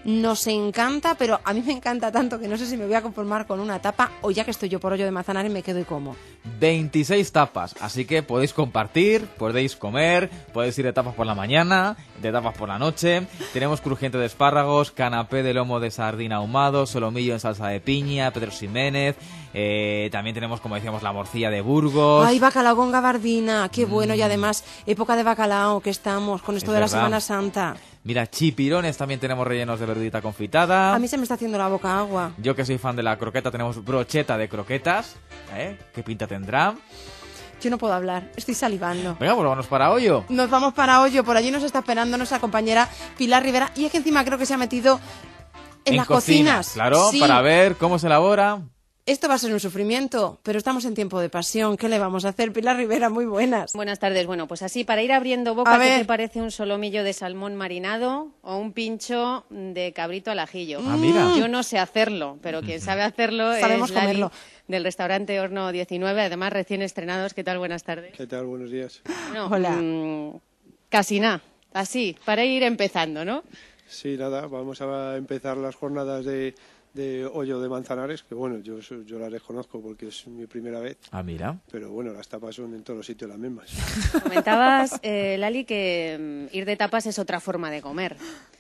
nos encanta, pero a mí me encanta tanto que no sé si me voy a conformar con una tapa o ya que estoy yo por Hoyo de Manzanares me quedo y como. veintiséis tapas, así que podéis compartir, podéis comer, podéis ir de tapas por la mañana, de tapas por la noche. Tenemos crujiente de espárragos, canapé de lomo de sardina ahumado, solomillo en salsa de piña, Pedro Ximénez. Eh, también tenemos, como decíamos, la morcilla de Burgos. Ay, bacalao con gabardina, qué bueno. Mm. Y además, época de bacalao que estamos con esto es de verdad. La Semana Santa. Mira, chipirones también tenemos rellenos de verdurita confitada. A mí se me está haciendo la boca agua. Yo que soy fan de la croqueta, tenemos brocheta de croquetas. ¿Eh? ¿Qué pinta tendrá? Yo no puedo hablar, estoy salivando. Venga, pues vámonos para Hoyo. Nos vamos para Hoyo, por allí nos está esperando nuestra compañera Pilar Rivera. Y es que encima creo que se ha metido en, en las cocina, cocinas. Claro, sí. Para ver cómo se elabora. Esto va a ser un sufrimiento, pero estamos en tiempo de pasión. ¿Qué le vamos a hacer? Pilar Rivera, muy buenas. Buenas tardes. Bueno, pues así, para ir abriendo boca, ¿qué te parece un solomillo de salmón marinado o un pincho de cabrito al ajillo? Ah, mira. Yo no sé hacerlo, pero quien sabe hacerlo Sabemos es Lali, comerlo. Del restaurante Horno diecinueve, además recién estrenados. ¿Qué tal? Buenas tardes. ¿Qué tal? Buenos días. Bueno, Hola. Mmm, casi nada, así, para ir empezando, ¿no? Sí, nada, vamos a empezar las jornadas de... de Hoyo de Manzanares, que bueno, yo, yo las desconozco porque es mi primera vez. Ah, mira. Pero bueno, las tapas son en todos los sitios las mismas. Comentabas, eh, Lali, que um, ir de tapas es otra forma de comer.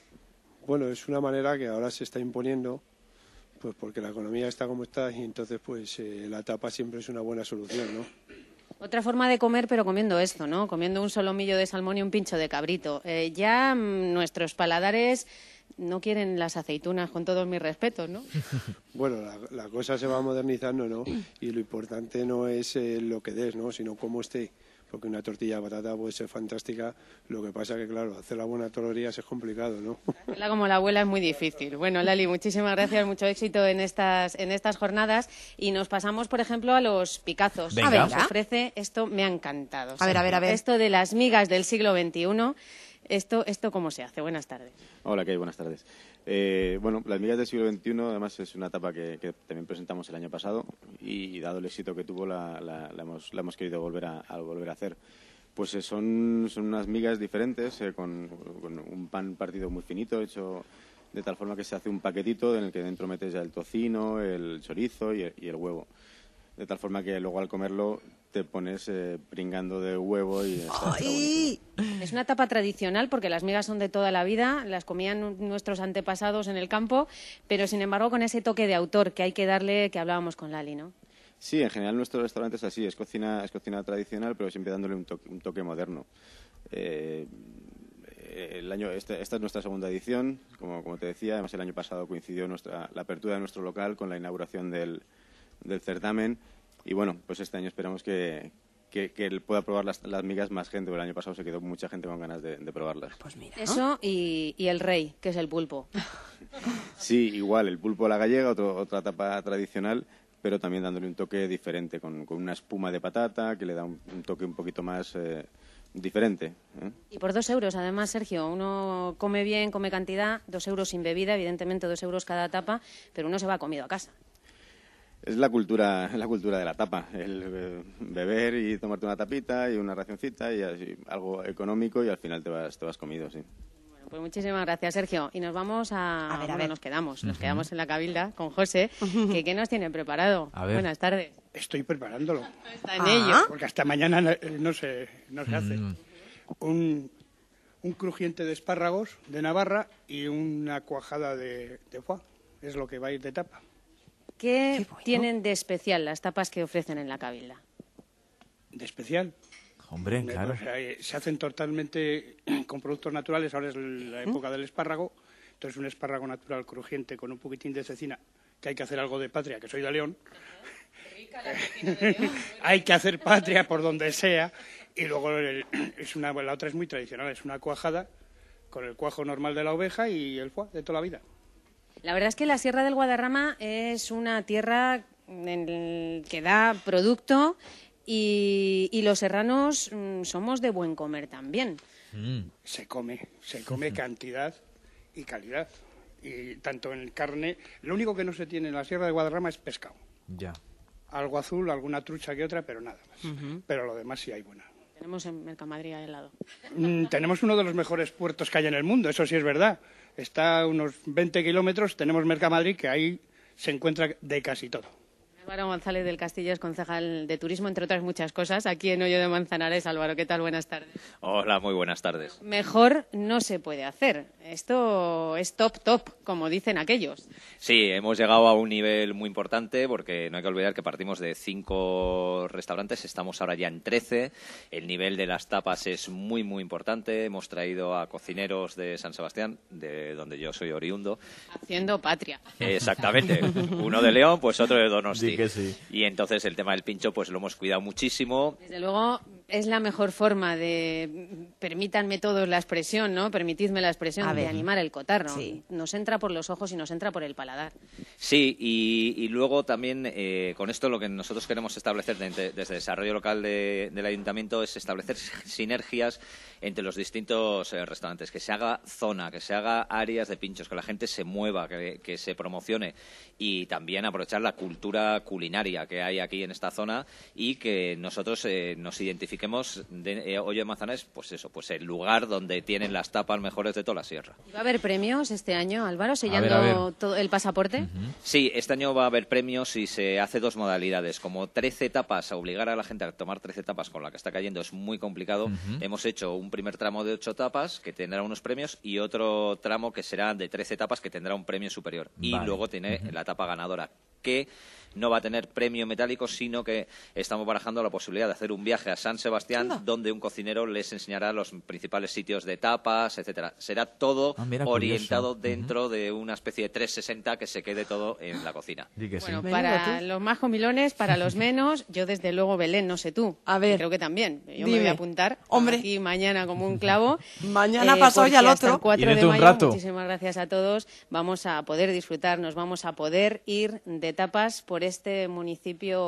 Bueno, es una manera que ahora se está imponiendo, pues porque la economía está como está y entonces pues eh, la tapa siempre es una buena solución, ¿no? Otra forma de comer, pero comiendo esto, ¿no? Comiendo un solomillo de salmón y un pincho de cabrito. Eh, ya mmm, nuestros paladares no quieren las aceitunas, con todos mis respetos, ¿no? Bueno, la, la cosa se va modernizando, ¿no? Y lo importante no es eh, lo que des, ¿no? Sino cómo esté. Porque una tortilla de patata puede ser fantástica, lo que pasa que, claro, hacer la buena todos los días es complicado, ¿no? Hacerla como la abuela es muy difícil. Bueno, Lali, muchísimas gracias, mucho éxito en estas, en estas jornadas. Y nos pasamos, por ejemplo, a los picazos. Venga. A ver, nos ofrece, esto me ha encantado. A ver, a ver, a ver. Esto de las migas del siglo veintiuno. Esto, ¿Esto cómo se hace? Buenas tardes. Hola, ¿qué hay? Buenas tardes. Eh, bueno, las migas del siglo veintiuno, además, es una etapa que, que también presentamos el año pasado y, dado el éxito que tuvo, la, la, la, hemos, la hemos querido volver a, a volver a hacer. Pues eh, son, son unas migas diferentes, eh, con, con un pan partido muy finito, hecho de tal forma que se hace un paquetito en el que dentro metes ya el tocino, el chorizo y el, y el huevo. De tal forma que luego al comerlo te pones eh, pringando de huevo y está, está es una tapa tradicional porque las migas son de toda la vida, las comían nuestros antepasados en el campo, pero sin embargo con ese toque de autor que hay que darle, que hablábamos con Lali, ¿no? Sí, en general nuestro restaurante es así, es cocina, es cocina tradicional, pero siempre dándole un toque, un toque moderno. Eh, el año, este, esta es nuestra segunda edición, como, como te decía, además el año pasado coincidió nuestra, la apertura de nuestro local con la inauguración del, del certamen. Y bueno, pues este año esperamos que, que, que pueda probar las, las migas más gente. El año pasado se quedó mucha gente con ganas de, de probarlas. Pues mira. Eso y, y el rey, que es el pulpo. Sí, igual, el pulpo a la gallega, otro, otra tapa tradicional, pero también dándole un toque diferente, con, con una espuma de patata que le da un, un toque un poquito más eh, diferente. ¿eh? Y por dos euros, además, Sergio, uno come bien, come cantidad, dos euros sin bebida, evidentemente dos euros cada tapa, pero uno se va comido a casa. Es la cultura, la cultura de la tapa, el eh, beber y tomarte una tapita y una racioncita y así, algo económico y al final te vas, te vas comido, sí. Bueno, pues muchísimas gracias, Sergio. Y nos vamos a... A ver, a bueno, ver. nos quedamos, Uh-huh. nos quedamos en la cabilda con José, que ¿qué nos tiene preparado? A ver. Buenas tardes. Estoy preparándolo. Está en Ah. ello. Porque hasta mañana no, no se, no se hace. Mm. Un, un crujiente de espárragos de Navarra y una cuajada de, de foie. Es lo que va a ir de tapa. ¿Qué, Qué bueno. tienen de especial las tapas que ofrecen en la cabilda? De especial. Hombre, Eh, claro. pues, eh, se hacen totalmente con productos naturales. Ahora es la época del espárrago. Entonces un espárrago natural crujiente con un poquitín de cecina, que hay que hacer algo de patria, que soy de León. Hay que hacer patria por donde sea. Y luego el- es una, la otra es muy tradicional, es una cuajada con el cuajo normal de la oveja y el foie de toda la vida. La verdad es que la Sierra del Guadarrama es una tierra en el que da producto y, y los serranos mm, somos de buen comer también. Mm. Se come, se come cantidad y calidad. Y tanto en carne, lo único que no se tiene en la Sierra de Guadarrama es pescado. Ya. Algo azul, alguna trucha que otra, pero nada más. Ujú. Pero lo demás sí hay buena. Tenemos en Mercamadrid ahí al lado. Mm, tenemos uno de los mejores puertos que hay en el mundo, eso sí es verdad. Está a unos veinte kilómetros, tenemos Mercamadrid, que ahí se encuentra de casi todo. Álvaro González del Castillo es concejal de turismo, entre otras muchas cosas, aquí en Hoyo de Manzanares. Álvaro, ¿qué tal? Buenas tardes. Hola, muy buenas tardes. Mejor no se puede hacer. Esto es top, top, como dicen aquellos. Sí, hemos llegado a un nivel muy importante porque no hay que olvidar que partimos de cinco restaurantes, estamos ahora ya en trece. El nivel de las tapas es muy, muy importante. Hemos traído a cocineros de San Sebastián, de donde yo soy oriundo. Haciendo patria. Exactamente. Uno de León, pues otro de Donosti. Sí que sí. Y entonces el tema del pincho pues lo hemos cuidado muchísimo. Desde luego es la mejor forma de, permítanme todos la expresión, ¿no? Permitidme la expresión, de animar el cotarro. Sí. Nos entra por los ojos y nos entra por el paladar. Sí, y, y luego también eh, con esto lo que nosotros queremos establecer desde, desde el desarrollo local de, del ayuntamiento es establecer sinergias entre los distintos eh, restaurantes, que se haga zona, que se haga áreas de pinchos, que la gente se mueva, que, que se promocione y también aprovechar la cultura culinaria que hay aquí en esta zona y que nosotros eh, nos identifiquemos de eh, Hoyo de Manzanares, pues eso, pues el lugar donde tienen las tapas mejores de toda la sierra. ¿Va a haber premios este año, Álvaro, sellando A ver, a ver. todo el pasaporte? Uh-huh. Sí, este año va a haber premios y se hace dos modalidades. Como trece tapas, a obligar a la gente a tomar trece tapas con la que está cayendo es muy complicado. Uh-huh. Hemos hecho un primer tramo de ocho tapas que tendrá unos premios y otro tramo que será de trece tapas que tendrá un premio superior. Y Vale. luego tiene Uh-huh. la tapa ganadora, que no va a tener premio metálico, sino que estamos barajando la posibilidad de hacer un viaje a San Sebastián, ¿Anda? donde un cocinero les enseñará los principales sitios de tapas, etcétera. Será todo ah, mira, orientado curioso. dentro uh-huh. de una especie de trescientos sesenta que se quede todo en la cocina. Sí bueno, sí. Para los más comilones, para los menos, yo desde luego, Belén, no sé tú. A ver. Creo que también. Yo Dime. me voy a apuntar Hombre. aquí mañana como un clavo. Mañana eh, pasado ya el hasta otro. El cuatro y de mayo, un rato. Muchísimas gracias a todos. Vamos a poder disfrutar, nos vamos a poder ir de tapas por este municipio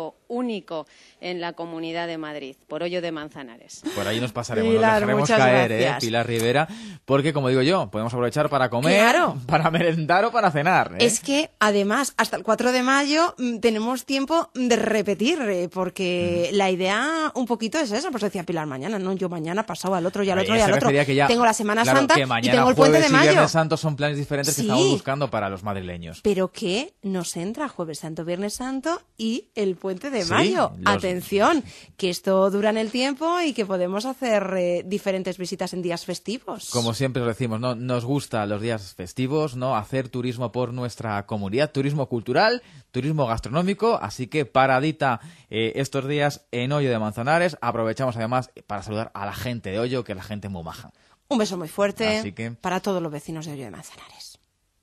único en la Comunidad de Madrid, por Hoyo de Manzanares. Por ahí nos pasaremos, Pilar, nos dejaremos muchas caer, gracias. ¿eh? Pilar Rivera, porque como digo yo, podemos aprovechar para comer, Claro. para merendar o para cenar. ¿eh? Es que, además, hasta el cuatro de mayo mm, tenemos tiempo de repetir, eh, porque mm. la idea un poquito es esa, pues decía Pilar, mañana, no, yo mañana, pasado al otro y al Ahí otro y se al otro. refería que ya, tengo la Semana claro, Santa que mañana, y tengo el Puente de jueves y Mayo. Viernes Santo son planes diferentes Sí. que estamos buscando para los madrileños. Pero que nos entra Jueves Santo, Viernes Santo y el Puente de Sí, Mayo. los- Atención, que esto dura en el tiempo y que podemos hacer eh, diferentes visitas en días festivos. Como siempre os decimos, ¿no? Nos gusta los días festivos, ¿no? Hacer turismo por nuestra comunidad, turismo cultural, turismo gastronómico, así que paradita eh, estos días en Hoyo de Manzanares. Aprovechamos además para saludar a la gente de Hoyo, que la gente es muy maja. Un beso muy fuerte Así que- para todos los vecinos de Hoyo de Manzanares.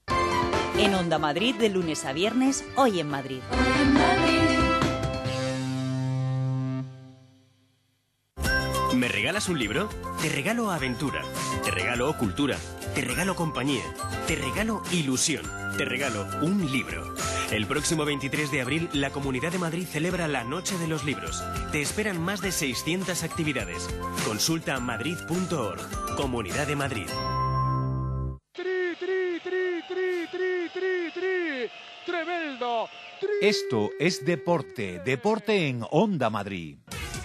En Onda Madrid, de lunes a viernes, Hoy en Madrid. ¿Me regalas un libro? Te regalo aventura, te regalo cultura, te regalo compañía, te regalo ilusión, te regalo un libro. El próximo veintitrés de abril, la Comunidad de Madrid celebra la Noche de los Libros. Te esperan más de seiscientas actividades. Consulta madrid punto org. Comunidad de Madrid. Tri, tri, tri, tri, tri, tri, tri. Tremendo. Tri. Esto es deporte, deporte en Onda Madrid.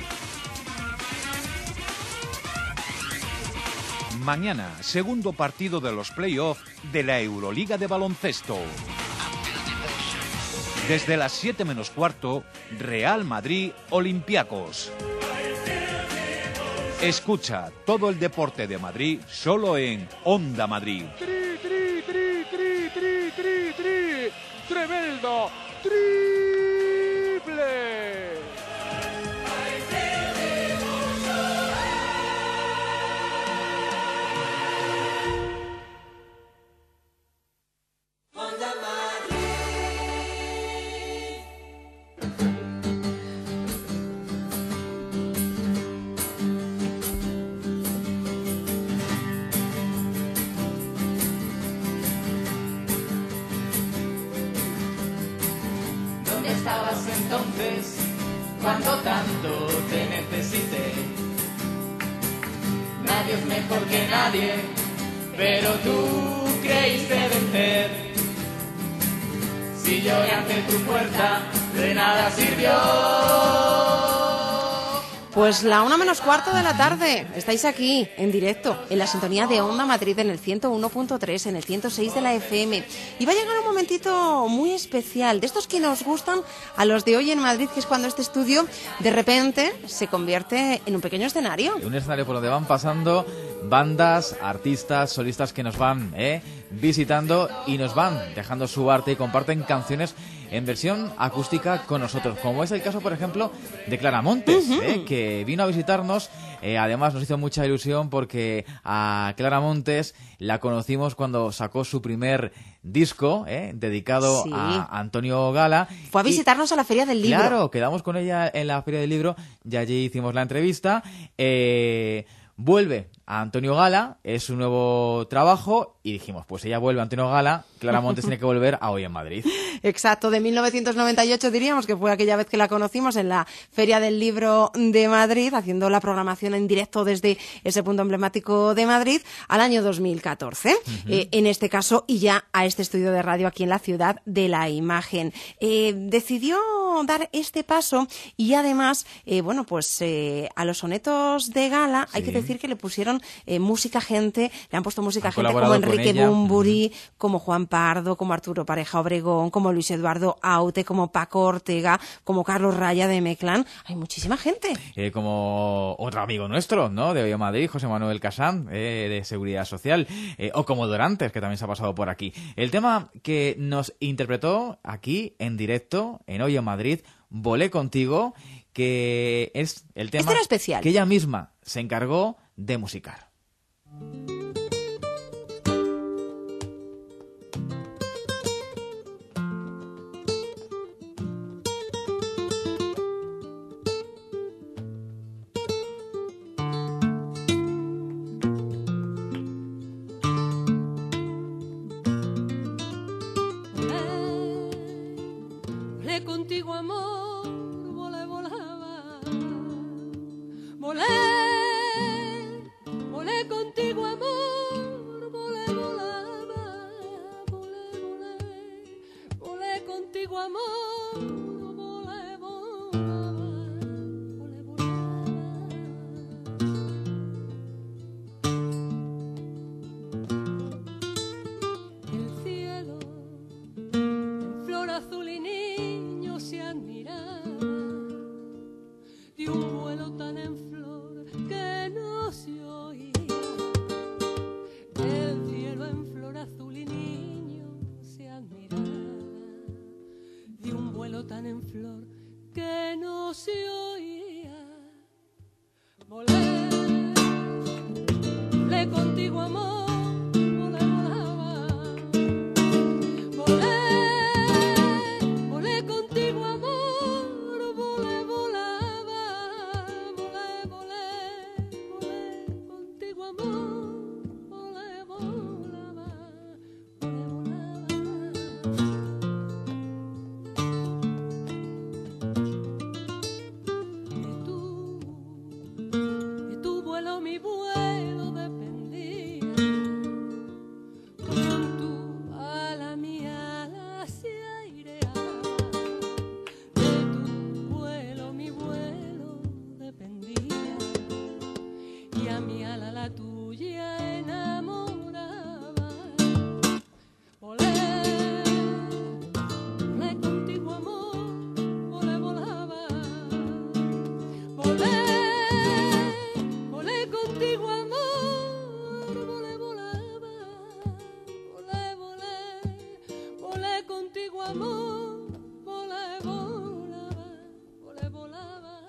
Mañana, segundo partido de los play-off de la Euroliga de baloncesto. Desde las siete menos cuarto, Real Madrid Olympiacos. Escucha todo el deporte de Madrid solo en Onda Madrid. Tri, tri, tri, tri, tri, tri, tri. Tremendo. Triple. ¿Dónde estabas entonces cuando tanto te necesité? Nadie es mejor que nadie, pero tú creíste vencer. Si lloré ante tu puerta, de nada sirvió. Pues la una menos cuarto de la tarde. Estáis aquí, en directo, en la sintonía de Onda Madrid, en el ciento uno punto tres, en el ciento seis de la F M. Y va a llegar un momentito muy especial, de estos que nos gustan a los de hoy en Madrid, que es cuando este estudio, de repente, se convierte en un pequeño escenario. Un escenario por donde van pasando bandas, artistas, solistas que nos van eh, visitando y nos van dejando su arte y comparten canciones en versión acústica con nosotros, como es el caso, por ejemplo, de Clara Montes, uh-huh. eh, que vino a visitarnos. Eh, además nos hizo mucha ilusión porque a Clara Montes la conocimos cuando sacó su primer disco eh, dedicado sí. a Antonio Gala. Fue a visitarnos y, a la Feria del Libro. Claro, quedamos con ella en la Feria del Libro y allí hicimos la entrevista. Eh, vuelve a Antonio Gala, es su nuevo trabajo y dijimos, pues ella vuelve a Antonio Gala, Clara Montes tiene que volver a Hoy en Madrid. Exacto, de mil novecientos noventa y ocho diríamos que fue aquella vez que la conocimos en la Feria del Libro de Madrid, haciendo la programación en directo desde ese punto emblemático de Madrid, al año dos mil catorce, uh-huh. eh, en este caso, y ya a este estudio de radio aquí en la Ciudad de la Imagen. Eh, decidió dar este paso y además, eh, bueno, pues eh, a los sonetos de Gala sí. hay que decir que le pusieron Eh, música gente, le han puesto música han gente como Enrique Bunbury, uh-huh. como Juan Pardo, como Arturo Pareja Obregón, como Luis Eduardo Aute, como Paco Ortega, como Carlos Raya de Meclán. Hay muchísima gente. Eh, como otro amigo nuestro, ¿no? De Hoy en Madrid, José Manuel Casán, eh, de Seguridad Social, eh, o como Dorantes, que también se ha pasado por aquí. El tema que nos interpretó aquí en directo, en Hoy en Madrid, Volé contigo, que es el tema este era especial. que ella misma se encargó de musicar. Volé contigo, amor, volé, volaba, volé. Volé contigo, amor, volé, volaba, volé, volé, volé contigo, amor, volé, volaba, volé, volaba. El cielo, en flor azul y niño se admiraba de un vuelo tan en flor que no se oía. El cielo en flor azul y niño se admiraba de un vuelo tan en flor que no se oía. Volé, volé contigo, amor, volé, volaba. Volé, volé contigo, amor, volé, volaba. Volé, volé, volé contigo, amor. Mi vuelo dependía, con tu ala mi ala se aireaba, de tu vuelo mi vuelo dependía, y a mi ala la tuya enamoraba. Volé, volé contigo, amor, volé, volaba, volé. Contigo, amor, volé, volaba, volé, volé, volé contigo, amor, volé, volaba, volé, volaba.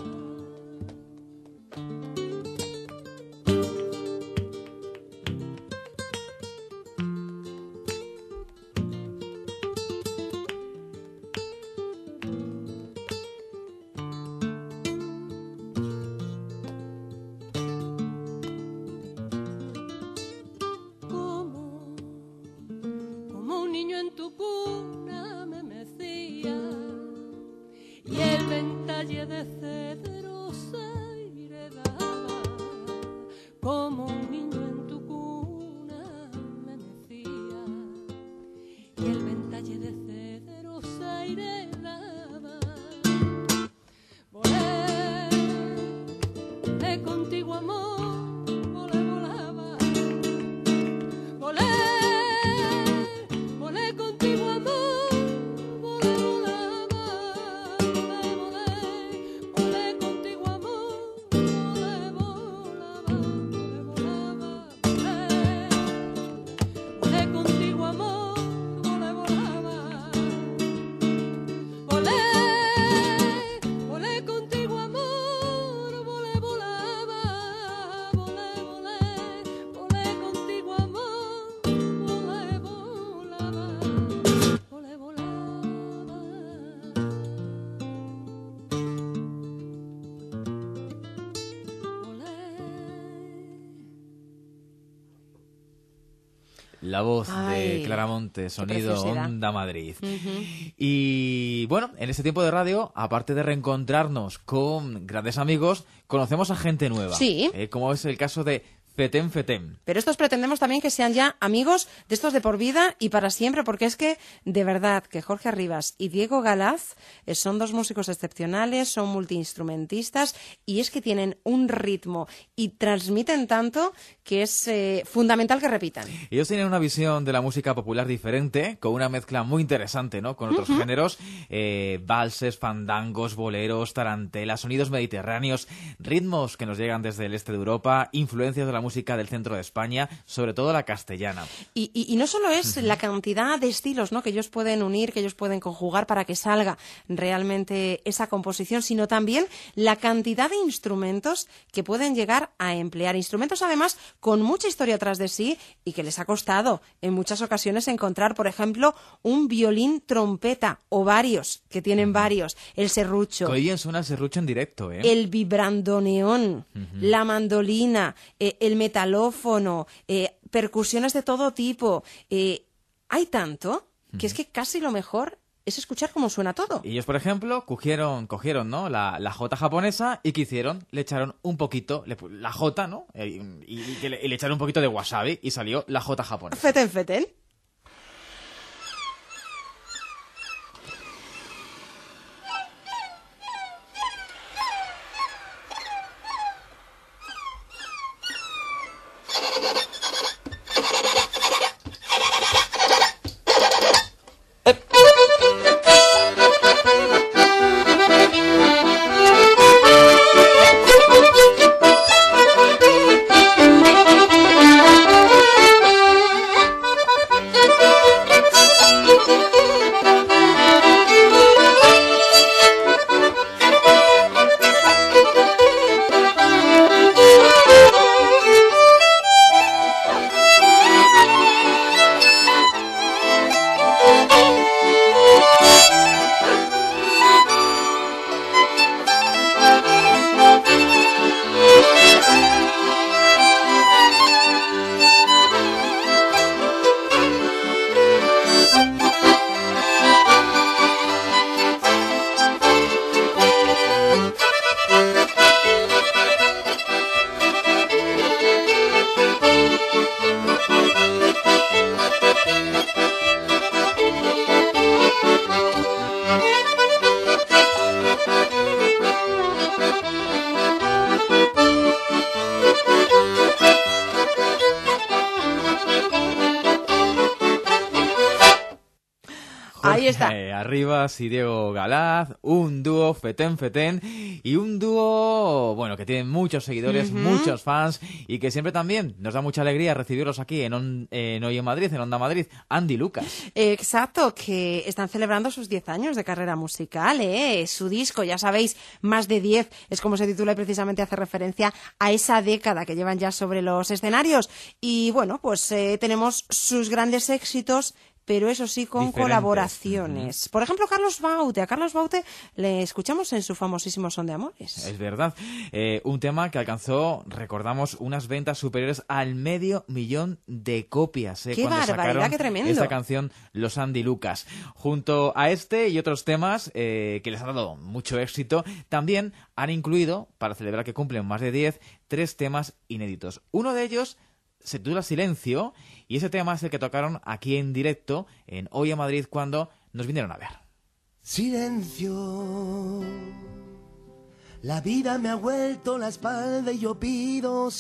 En tu cuna me mecía y el ventalle de cedro se aireaba, como un niño en tu cuna me mecía y el ventalle de cedro se aireaba. Volé, La voz Ay, de Clara Montes, sonido preciosidad. Onda Madrid. Ujú. Y bueno, en este tiempo de radio, aparte de reencontrarnos con grandes amigos, conocemos a gente nueva. Sí. Eh, como es el caso de Feten Feten. Pero estos pretendemos también que sean ya amigos de estos de por vida y para siempre, porque es que, de verdad, que Jorge Arribas y Diego Galaz eh, son dos músicos excepcionales, son multiinstrumentistas y es que tienen un ritmo y transmiten tanto que es eh, fundamental que repitan. Ellos tienen una visión de la música popular diferente, con una mezcla muy interesante, ¿no? Con otros Ujú. géneros, eh, valses, fandangos, boleros, tarantelas, sonidos mediterráneos, ritmos que nos llegan desde el este de Europa, influencias de la música del centro de España, sobre todo la castellana. Y, y, y no solo es la cantidad de estilos, ¿no?, que ellos pueden unir, que ellos pueden conjugar para que salga realmente esa composición, sino también la cantidad de instrumentos que pueden llegar a emplear. Instrumentos, además, con mucha historia atrás de sí y que les ha costado en muchas ocasiones encontrar, por ejemplo, un violín trompeta o varios, que tienen varios, el serrucho, Que hoy bien suena el serrucho en directo, ¿eh? el vibrandoneón, Ujú. la mandolina, eh, el metalófono, eh, percusiones de todo tipo. Eh, hay tanto que es que casi lo mejor es escuchar cómo suena todo. Y ellos, por ejemplo, cogieron, cogieron ¿no? la, la jota japonesa y ¿qué hicieron? Le echaron un poquito, le pu- la jota, ¿no? Eh, Y, y- y que le, y le echaron un poquito de wasabi y salió la jota japonesa. Feten, feten. Ahí está. Eh, Arribas y Diego Galaz, un dúo Feten Feten y un dúo, bueno, que tiene muchos seguidores, Ujú. muchos fans y que siempre también nos da mucha alegría recibirlos aquí en, On- en Hoy en Madrid, en Onda Madrid. Andy Lucas. Exacto, que están celebrando sus diez años de carrera musical, ¿eh? Su disco, ya sabéis, más de diez, es como se titula y precisamente hace referencia a esa década que llevan ya sobre los escenarios. Y bueno, pues eh, tenemos sus grandes éxitos, pero eso sí, con Diferentes. colaboraciones. Por ejemplo, Carlos Baute. A Carlos Baute le escuchamos en su famosísimo Son de Amores. Es verdad. Eh, un tema que alcanzó, recordamos, unas ventas superiores al medio millón de copias. Eh, ¡Qué cuando barbaridad, sacaron qué tremendo! esta canción, los Andy Lucas. Junto a este y otros temas eh, que les han dado mucho éxito, también han incluido, para celebrar que cumplen más de diez, tres temas inéditos. Uno de ellos se titula Silencio y ese tema es el que tocaron aquí en directo en Hoy en Madrid cuando nos vinieron a ver. Silencio, la vida me ha vuelto la espalda y yo pido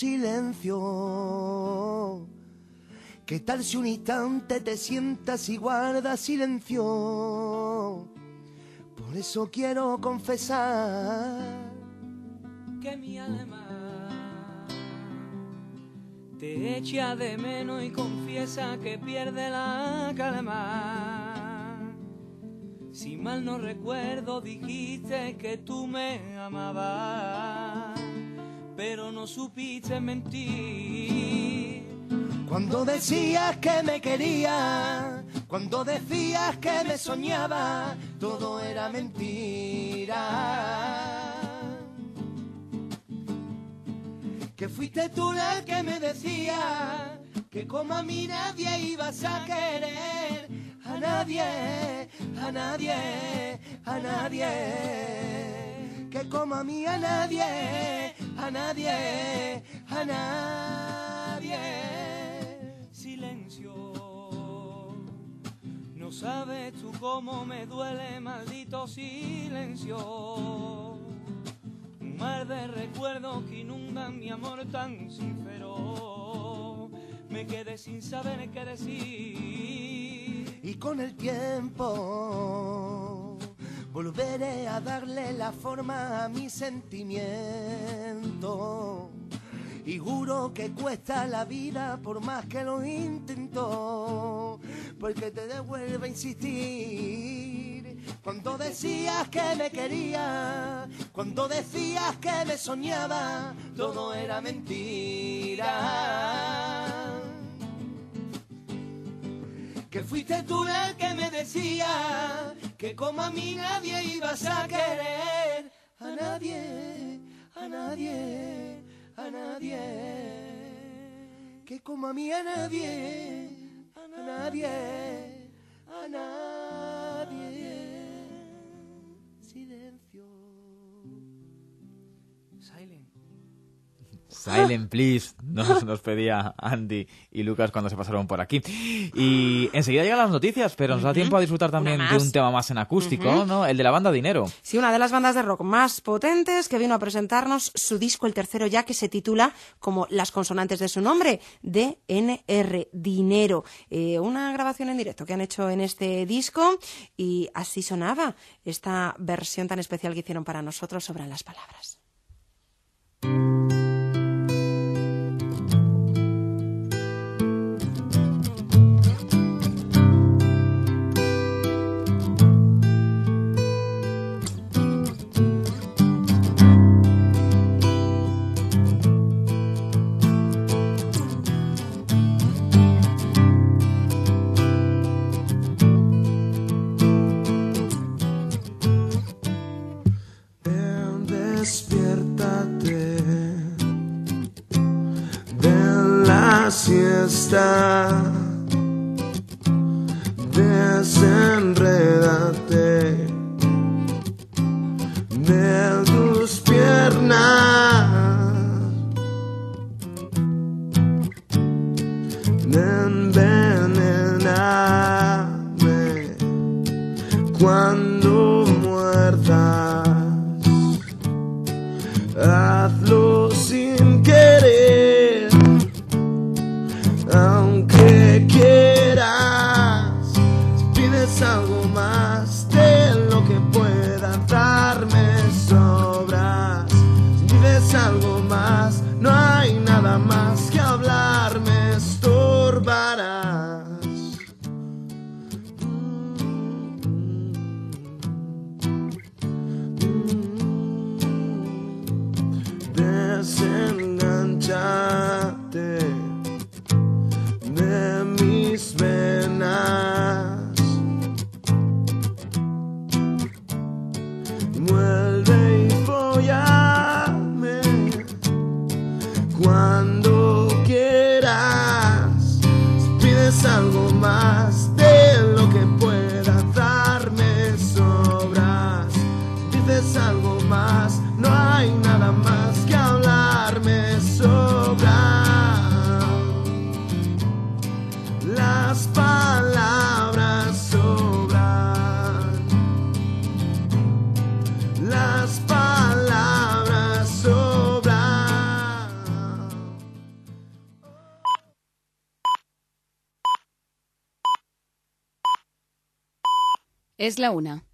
silencio. ¿Qué tal si un instante te sientas y guardas silencio? Por eso quiero confesar que mi alma te echa de menos y confiesa que pierde la calma. Si mal no recuerdo dijiste que tú me amabas, pero no supiste mentir. cuando decías que me querías, cuando decías que me soñaba, todo era mentira. Que fuiste tú la que me decía que como a mí nadie ibas a querer, a nadie, a nadie, a nadie, que como a mí a nadie, a nadie, a nadie. Silencio, no sabes tú cómo me duele, maldito silencio. Un mar de recuerdos que inundan mi amor tan sincero. Me quedé sin saber qué decir. Y con el tiempo volveré a darle la forma a mi sentimiento. Y juro que cuesta la vida por más que lo intento, porque te devuelvo a insistir. Cuando decías que me querías, cuando decías que me soñaba, todo era mentira. Que fuiste tú el que me decía que como a mí nadie ibas a querer, a nadie, a nadie, a nadie, que como a mí a nadie, a nadie, a nadie. Silencio. Silent. Silent, please, nos, nos pedía Andy y Lucas cuando se pasaron por aquí. Y enseguida llegan las noticias, pero nos da tiempo a disfrutar también de un tema más en acústico, uh-huh. ¿no? El de la banda Dinero. Sí, una de las bandas de rock más potentes que vino a presentarnos su disco, el tercero ya, que se titula como las consonantes de su nombre, D N R, Dinero. Eh, una grabación en directo que han hecho en este disco y así sonaba esta versión tan especial que hicieron para nosotros, Sobran las palabras. Despiértate de la siesta, desenrédate de tus piernas, envenename cuando muerdas. Hazlo sin querer, aunque quieras. Pides algo más de lo que pueda darme sobras. Pides algo más, no hay nada más que hablar, me estorbarás. Desenganchate de mis venas, vuelve y fóllame cuando quieras. Pides algo más de lo que pueda darme sobras. Pides algo más, no hay nada más que hablar, me sobra. Las palabras sobran. Las palabras sobran. Es la una.